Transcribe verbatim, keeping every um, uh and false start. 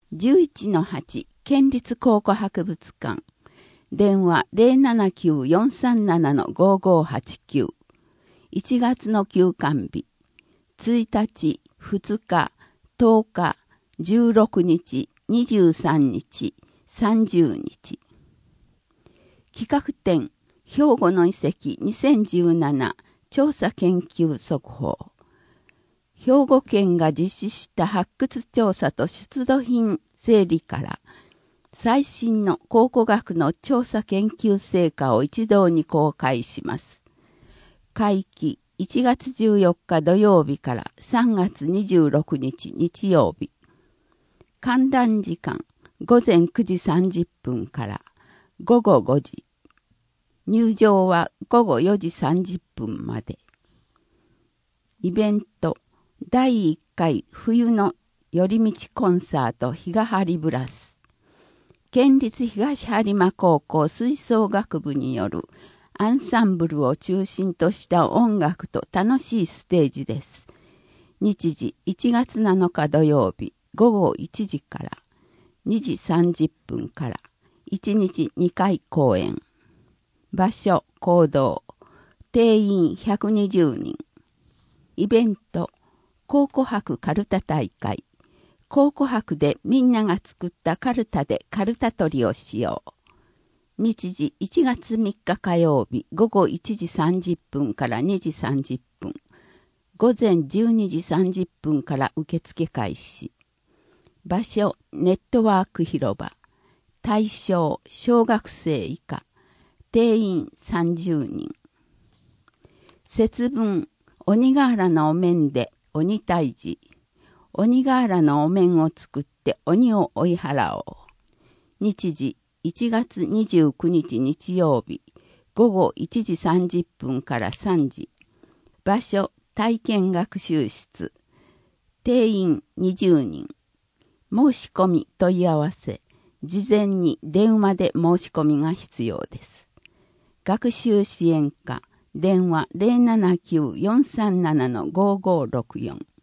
じゅういちのはち 県立考古博物館。電話 ゼロななきゅう よんさんなな ごごはちきゅう。いちがつの休館日。ついたち、ふつか、とおか、じゅうろくにち、にじゅうさんにち、さんじゅうにち。企画展、兵庫の遺跡にせんじゅうなな調査研究速報。兵庫県が実施した発掘調査と出土品整理から最新の考古学の調査研究成果を一堂に公開します。会期いちがつじゅうよっか土曜日からさんがつにじゅうろくにち日曜日。観覧時間ごぜんくじさんじゅっぷんからごごごじ。入場はごごよじさんじゅっぷんまで。イベントだいいっかい冬の寄り道コンサート日がはりブラス。県立東播磨高校吹奏楽部によるアンサンブルを中心とした音楽と楽しいステージです。日時いちがつなのか土曜日ごごいちじからにじさんじゅっぷんからいちにちにかい公演。場所講堂定員ひゃくにじゅうにん。イベント考古博カルタ大会。考古博でみんなが作ったカルタでカルタ取りをしよう。日時いちがつみっか火曜日ごごいちじさんじゅっぷんからにじさんじゅっぷん。午前じゅうにじさんじゅっぷんから受付開始。場所ネットワーク広場。対象小学生以下。定員さんじゅうにん。節分鬼瓦のお面で鬼退治。鬼瓦のお面を作って鬼を追い払おう。日時いちがつにじゅうくにち日曜日ごごいちじさんじゅっぷんからさんじ。場所体験学習室。定員にじゅうにん。申し込み問い合わせ。事前に電話で申し込みが必要です。学習支援課電話 ゼロななきゅう よんさんなな ごごろくよん。